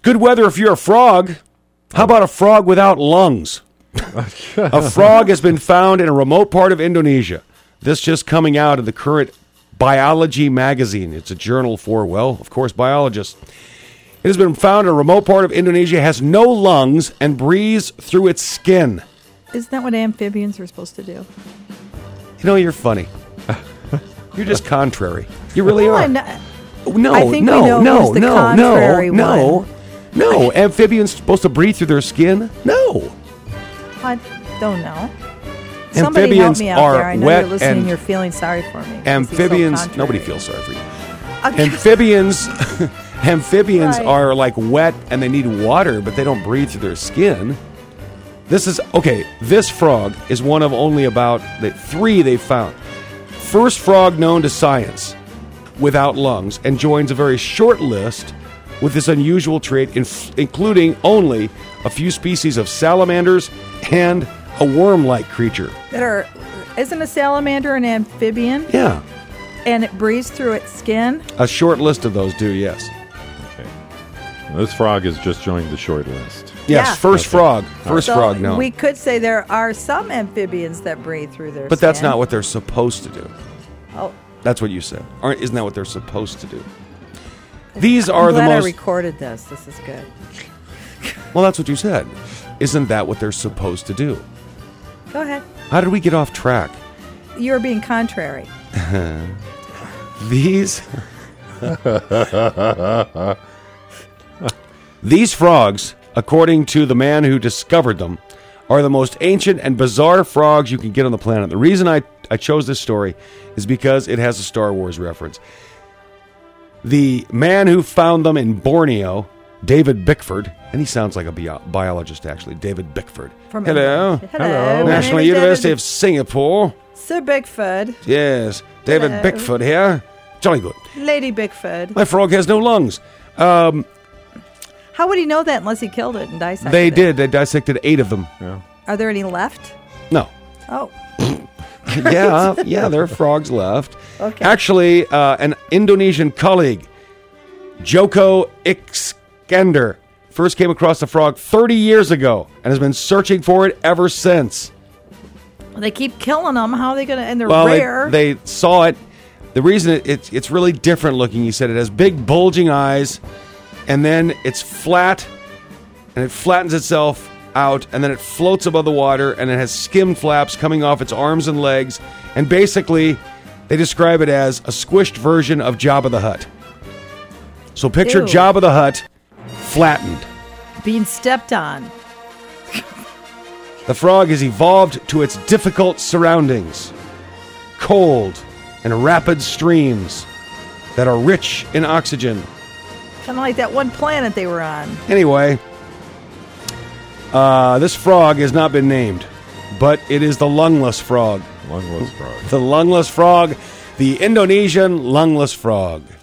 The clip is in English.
Good weather if you're a frog. How about a frog without lungs? A frog has been found in a remote part of Indonesia. This just coming out in the current Biology magazine. It's a journal for, well, of course, biologists. It has been found in a remote part of Indonesia, has no lungs, and breathes through its skin. Isn't that what amphibians are supposed to do? You know, you're funny. You're just contrary. You really are. No, Amphibians supposed to breathe through their skin? No. I don't know. Somebody help me out there. I know you're listening and you're feeling sorry for me. Amphibians, nobody feels sorry for you. Amphibians Right. are like wet and they need water, but they don't breathe through their skin. This frog is one of only about 3 they've found. First frog known to science without lungs, and joins a very short list with this unusual trait, including only a few species of salamanders and a worm-like creature. Isn't a salamander an amphibian? Yeah. And it breathes through its skin? A short list of those do, yes. Okay. This frog has just joined the short list. Yes, Yeah. first frog. First frog, no. We could say there are some amphibians that breathe through their But skin. that's not what they're supposed to do. Oh, That's what you said. Isn't that what they're supposed to do? These are I'm the glad most... I recorded this. This is good. Well, that's what you said. Isn't that what they're supposed to do? Go ahead. How did we get off track? You're being contrary. These frogs, according to the man who discovered them, are the most ancient and bizarre frogs you can get on the planet. The reason I chose this story is because it has a Star Wars reference. The man who found them in Borneo, David Bickford, and he sounds like a biologist actually, David Bickford. Hello. Hello. National University of Singapore. Sir Bickford. Yes, David Hello. Bickford here. Jolly good. Lady Bickford. My frog has no lungs. How would he know that unless he killed it and dissected They it? did. They dissected 8 of them. Yeah. Are there any left? No. Oh. Yeah, there are frogs left. Okay. Actually, an Indonesian colleague, Joko Iskandar, first came across the frog 30 years ago and has been searching for it ever since. They keep killing them. How are they going to... And they're Well, rare. they saw it. The reason it's really different looking, he said, it has big bulging eyes, and then it's flat, and it flattens itself out, and then it floats above the water, and it has skim flaps coming off its arms and legs, and basically they describe it as a squished version of Jabba the Hutt. So picture Ew. Jabba the Hutt flattened. Being stepped on. The frog has evolved to its difficult surroundings, cold and rapid streams that are rich in oxygen. Kind of like that one planet they were on. Anyway, this frog has not been named, but it is the lungless frog. Lungless frog. The lungless frog, the Indonesian lungless frog.